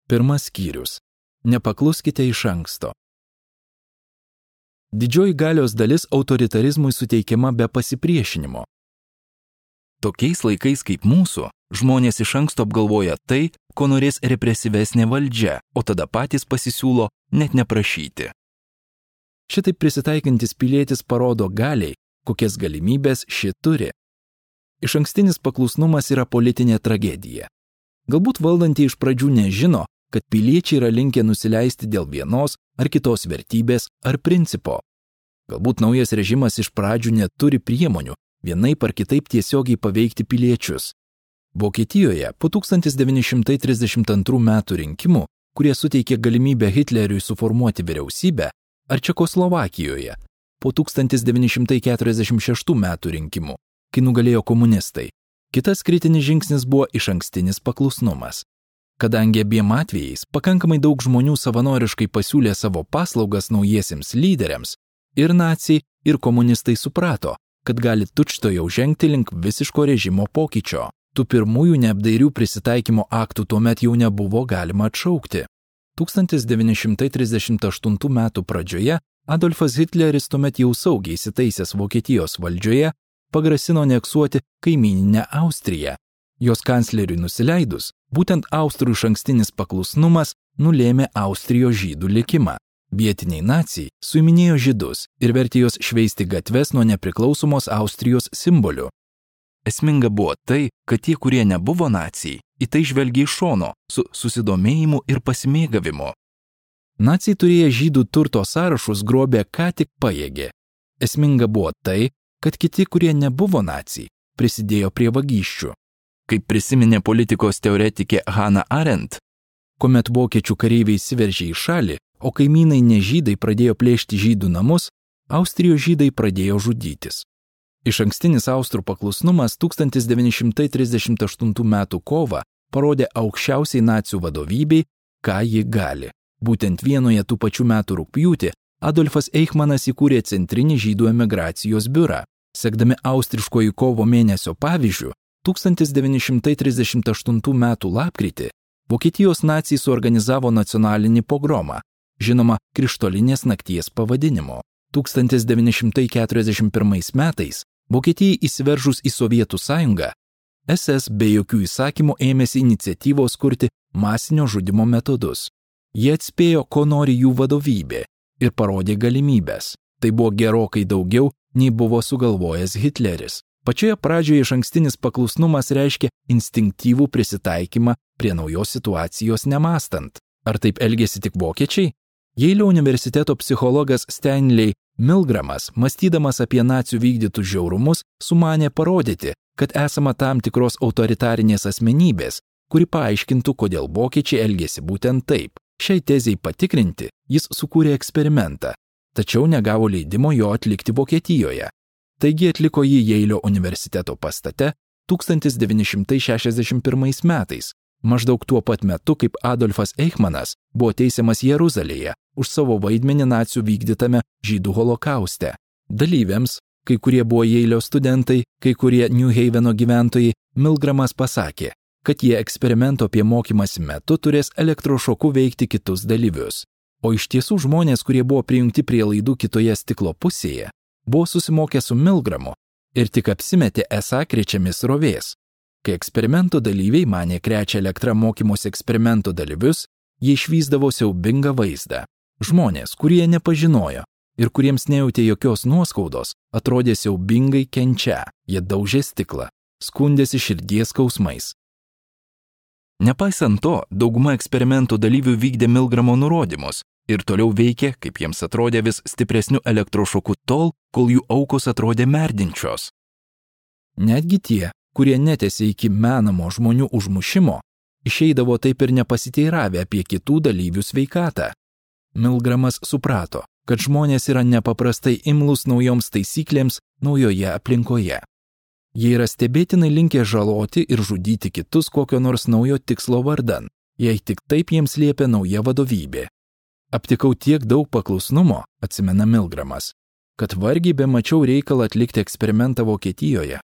Pirmas skyrius. Nepakluskite iš anksto. Didžioji galios dalis autoritarizmui suteikiama be pasipriešinimo. Tokiais laikais kaip mūsų, žmonės iš anksto apgalvoja tai, ko norės represyvesnė valdžia, o tada patys pasisiūlo net neprašyti. Šitaip prisitaikantis pilietis parodo galiai, kokias galimybės ši turi. Išankstinis paklusnumas yra politinė tragedija. Galbūt valdantieji iš pradžių nežino, kad piliečiai yra linkę nusileisti dėl vienos ar kitos vertybės ar principo. Galbūt naujas režimas iš pradžių neturi priemonių vienaip ar kitaip tiesiogiai paveikti piliečius. Vokietijoje po 1932 metų rinkimų, kurie suteikė galimybę Hitleriui suformuoti vyriausybę, ar Čekoslovakijoje po 1946 metų rinkimų, kai nugalėjo komunistai, kitas kritinis žingsnis buvo išankstinis paklusnumas. Kadangi abiem atvejais pakankamai daug žmonių savanoriškai pasiūlė savo paslaugas naujiesiems lyderiams, ir naciai, ir komunistai suprato, kad gali tučtuojau žengti link visiško režimo pokyčio. Tų pirmųjų neapdairių prisitaikymo aktų tuomet jau nebuvo galima atšaukti. 1938 metų pradžioje Adolfas Hitleris tuomet jau saugiai įsitaisęs Vokietijos valdžioje pagrasino aneksuoti kaimyninę Austriją. Jos kancleriui nusileidus, būtent austrų išankstinis paklusnumas nulėmė Austrijos žydų likimą. Vietiniai nacijai suiminėjo žydus ir vertė juos šveisti gatves nuo nepriklausomos Austrijos simbolių. Esminga buvo tai, kad tie, kurie nebuvo nacijai, į tai žvelgė iš šono su susidomėjimu ir pasimėgavimu. Nacijai turėję žydų turto sąrašus grobė ką tik pajėgė. Esminga buvo tai, kad kiti, kurie nebuvo nacijai, prisidėjo prie vagysčių. Kaip prisiminė politikos teoretikė Hannah Arendt, kuomet vokiečių kareiviai įsiveržė į šalį, o kaimynai nežydai pradėjo plėšti žydų namus, Austrijos žydai pradėjo žudytis. Išankstinis austrų paklusnumas 1938 metų kovą parodė aukščiausiai nacių vadovybei, ką ji gali. Būtent vienoje tų pačių metų rugpjūtį Adolfas Eichmanas įkūrė centrinį žydų emigracijos biurą. Sekdami austriškojų kovo mėnesio pavyzdžių, 1938 metų lapkritį Vokietijos nacijai suorganizavo nacionalinį pogromą, žinoma Krištolinės nakties pavadinimu. 1941 metais Vokietijai įsiveržus į Sovietų sąjungą, SS be jokių įsakymų ėmėsi iniciatyvos kurti masinio žudymo metodus. Jie atspėjo, ko nori jų vadovybė ir parodė galimybės. Tai buvo gerokai daugiau, nei buvo sugalvojęs Hitleris. Pačioje pradžioje išankstinis paklusnumas reiškia instinktyvų prisitaikymą prie naujos situacijos nemastant. Ar taip elgėsi tik vokiečiai? Jeilio universiteto psichologas Stanley Milgramas, mąstydamas apie nacių vykdytus žiaurumus, sumanė parodyti, kad esama tam tikros autoritarinės asmenybės, kuri paaiškintų, kodėl vokiečiai elgėsi būtent taip. Šiai tezei patikrinti jis sukūrė eksperimentą, tačiau negavo leidimo jo atlikti Vokietijoje. Taigi atliko jį Jeilio universiteto pastate 1961 metais, maždaug tuo pat metu, kaip Adolfas Eichmanas buvo teisiamas Jeruzalėje už savo vaidmenį nacių vykdytame žydų holokauste. Dalyviams, kai kurie buvo Jeilio studentai, kai kurie New Haveno gyventojai, Milgramas pasakė, kad jie eksperimento apie mokymąsi metu turės elektrošoku veikti kitus dalyvius. O iš tiesų žmonės, kurie buvo prijungti prie laidų kitoje stiklo pusėje, buvo susimokę su Milgramu ir tik apsimetė esą krečiami srovės. Kai eksperimento dalyviai manė krečia elektrą mokymosi eksperimento dalyvius, jie išvysdavo siaubingą vaizdą. Žmonės, kurie nepažinojo ir kuriems nejautė jokios nuoskaudos, atrodė siaubingai kenčia, jie daužė stiklą, skundėsi širdies skausmais. Nepaisant to, dauguma eksperimento dalyvių vykdė Milgramo nurodymus ir toliau veikė, kaip jiems atrodė, vis stipresniu elektrošoku tol, kol jų aukos atrodė merdinčios. Netgi tie, kurie netęsė iki menamo žmonių užmušimo, išeidavo taip ir nepasiteiravę apie kitų dalyvių sveikatą. Milgramas suprato, kad žmonės yra nepaprastai imlūs naujoms taisyklėms naujoje aplinkoje. Jie yra stebėtinai linkę žaloti ir žudyti kitus kokio nors naujo tikslo vardan, jei tik taip jiems liepia nauja vadovybė. Aptikau tiek daug paklusnumo, atsimena Milgramas, kad vargiai bemačiau reikalą atlikti eksperimentą Vokietijoje.